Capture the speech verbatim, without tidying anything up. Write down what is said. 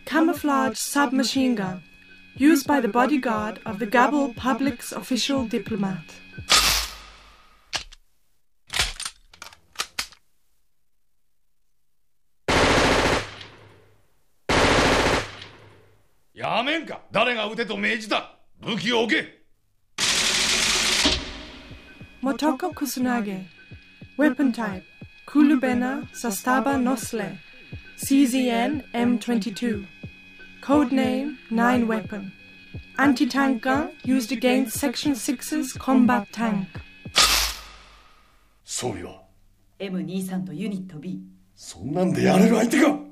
camouflage submachine gun used by the bodyguard of the Gabel public's official diplomat. Yamenka, 誰が撃てと命じた。武器を置け。 Motoko Kusunage. Weapon type Kulubena Sastaba Nosle. C Z N M twenty-two. Code name Nine Weapon. Anti-tank gun used against Section six's combat tank. 装備はエムにじゅうさん とユニット B。 そんなんでやれる相手か。